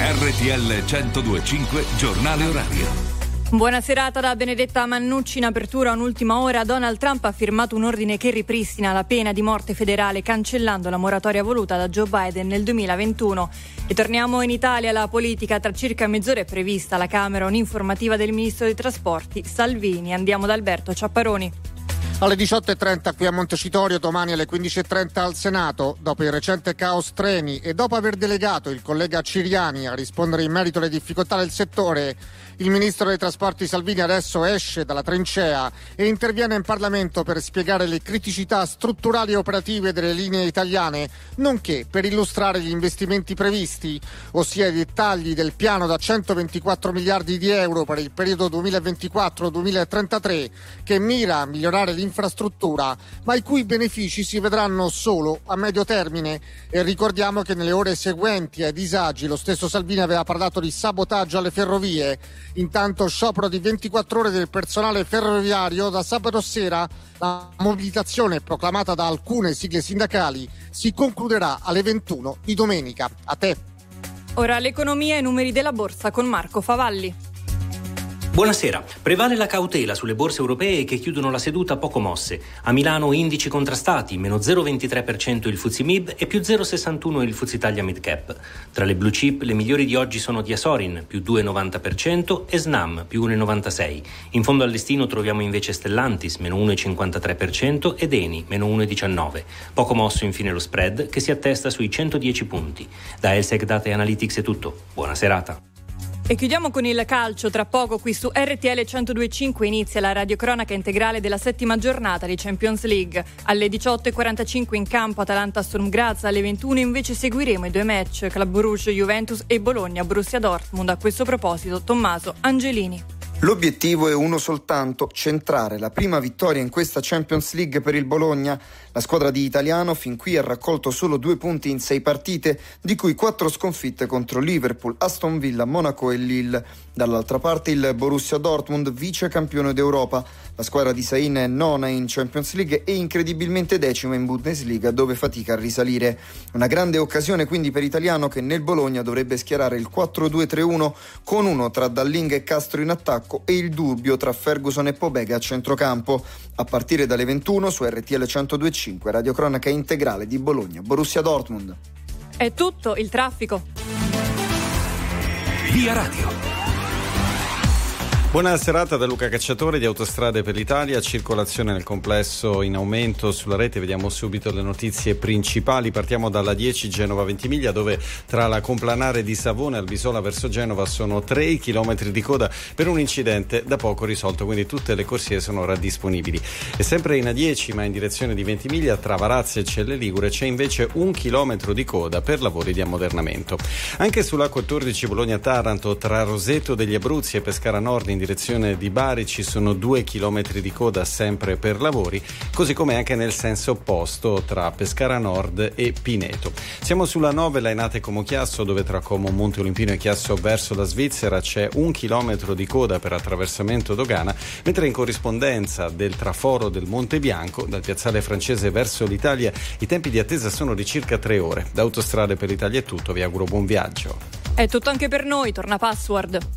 RTL 102.5 Giornale Orario. Buona serata da Benedetta Mannucci. In apertura un'ultima ora, Donald Trump ha firmato un ordine che ripristina la pena di morte federale, cancellando la moratoria voluta da Joe Biden nel 2021. E torniamo in Italia. La politica, tra circa mezz'ora è prevista alla Camera un'informativa del ministro dei Trasporti Salvini. Andiamo da Alberto Ciapparoni. Alle 18.30 qui a Montecitorio, domani alle 15.30 al Senato. Dopo il recente caos treni e dopo aver delegato il collega Ciriani a rispondere in merito alle difficoltà del settore, il ministro dei Trasporti Salvini adesso esce dalla trincea e interviene in Parlamento per spiegare le criticità strutturali e operative delle linee italiane, nonché per illustrare gli investimenti previsti, ossia i dettagli del piano da 124 miliardi di euro per il periodo 2024-2033, che mira a migliorare l'infrastruttura, ma i cui benefici si vedranno solo a medio termine. E ricordiamo che nelle ore seguenti ai disagi lo stesso Salvini aveva parlato di sabotaggio alle ferrovie. Intanto sciopero di 24 ore del personale ferroviario. Da sabato sera la mobilitazione proclamata da alcune sigle sindacali si concluderà alle 21 di domenica. A te. Ora l'economia e i numeri della borsa con Marco Favalli. Buonasera. Prevale la cautela sulle borse europee che chiudono la seduta poco mosse. A Milano indici contrastati, meno 0,23% il FTSE MIB e più 0,61% il FTSE Italia Mid Cap. Tra le blue chip le migliori di oggi sono Diasorin, più 2,90% e Snam, più 1,96%. In fondo al listino troviamo invece Stellantis, meno 1,53% ed Eni, meno 1,19%. Poco mosso infine lo spread che si attesta sui 110 punti. Da Elsec Data Analytics è tutto. Buona serata. E chiudiamo con il calcio. Tra poco qui su RTL 102.5 inizia la radiocronaca integrale della settima giornata di Champions League. Alle 18.45 in campo Atalanta-Sturm Graz, alle 21 invece seguiremo i due match Club Brugge Juventus e Bologna-Borussia Dortmund. A questo proposito Tommaso Angelini. L'obiettivo è uno soltanto, centrare la prima vittoria in questa Champions League per il Bologna. La squadra di Italiano fin qui ha raccolto solo 2 punti in 6 partite, di cui 4 sconfitte contro Liverpool, Aston Villa, Monaco e Lille. Dall'altra parte il Borussia Dortmund, vice campione d'Europa. La squadra di Sain è nona in Champions League e incredibilmente decima in Bundesliga, dove fatica a risalire. Una grande occasione quindi per Italiano, che nel Bologna dovrebbe schierare il 4-2-3-1 con uno tra Dalling e Castro in attacco e il dubbio tra Ferguson e Pobega a centrocampo. A partire dalle 21 su RTL 102.5, radiocronaca integrale di Bologna Borussia Dortmund. È tutto il traffico. Via Radio. Buona serata da Luca Cacciatore di Autostrade per l'Italia. Circolazione nel complesso in aumento sulla rete. Vediamo subito le notizie principali. Partiamo dalla 10 Genova-Ventimiglia, dove tra la complanare di Savone e Albisola verso Genova sono 3 chilometri di coda per un incidente da poco risolto, quindi tutte le corsie sono ora disponibili. E sempre in A10 ma in direzione di Ventimiglia, tra Varazze e Celle Ligure, c'è invece 1 chilometro di coda per lavori di ammodernamento. Anche sull'A14 Bologna-Taranto, tra Roseto degli Abruzzi e Pescara Nord in direzione di Bari ci sono 2 chilometri di coda sempre per lavori, così come anche nel senso opposto tra Pescara Nord e Pineto. Siamo sulla 9 Lainate Como Chiasso, dove tra Como Monte Olimpino e Chiasso verso la Svizzera c'è 1 chilometro di coda per attraversamento dogana, mentre in corrispondenza del traforo del Monte Bianco dal piazzale francese verso l'Italia i tempi di attesa sono di circa 3 ore. Da Autostrade per l'Italia è tutto, vi auguro buon viaggio. È tutto anche per noi, torna Password.